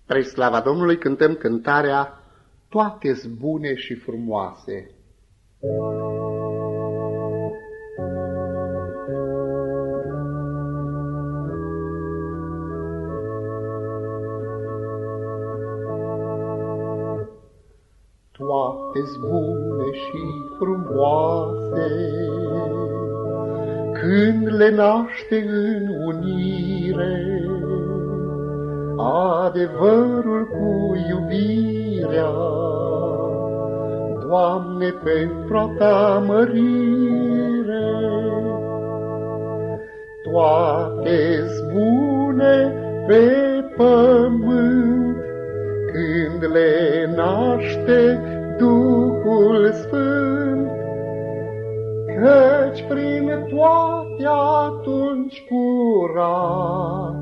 Spre slava Domnului cântăm cântarea Toate-s bune și frumoase. Toate-s bune și frumoase când le naște în unire adevărul cu iubirea. Doamne, pentru a Ta mărire, toate-s bune pe pământ când le naște Duhul Sfânt, căci prin toate atunci curat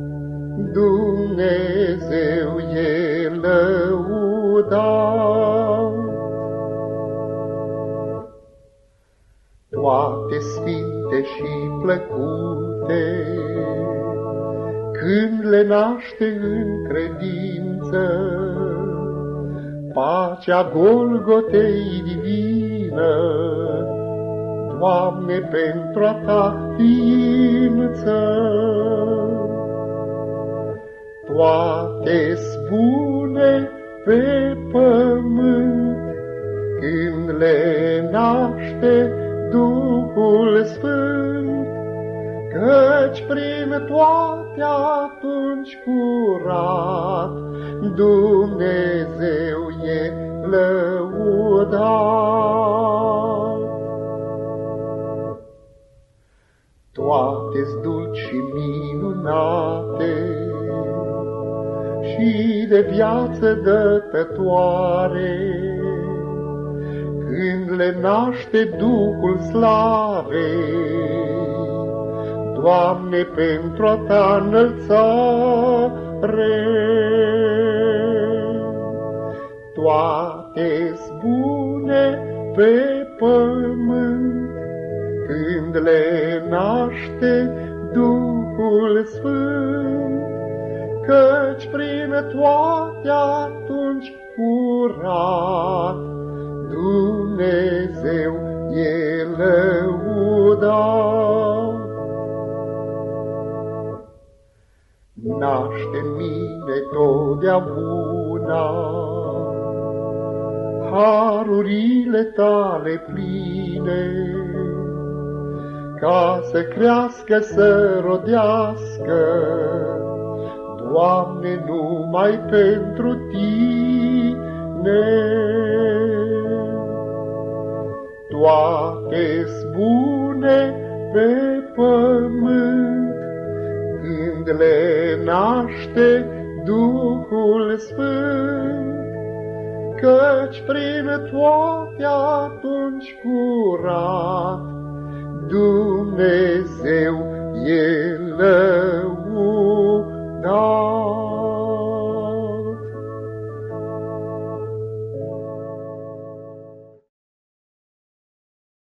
Dumnezeu e lăudat. Toate sfinte și plăcute când le naște în credință pacea Golgotei divină, Doamne, pentru a Ta ființă. Toate-s bune pe pământ când le naște Duhul Sfânt, căci prin toate atunci curat Dumnezeu e lăudat. Toate-s dulci și minunate și de viață dătătoare când le naște Duhul Slavei, Doamne, pentru a Ta înălțare. Toate-s bune pe pământ când le naște Duhul Sfânt, căci prin toate atunci curat Dumnezeu e lăudat. Naște în mine totdeauna harurile Tale pline, ca să crească, să rodească, Doamne, numai pentru Tine. Toate-s bune pe pământ când le naște Duhul Sfânt, căci prin toate atunci curat Dumnezeu e lăudat.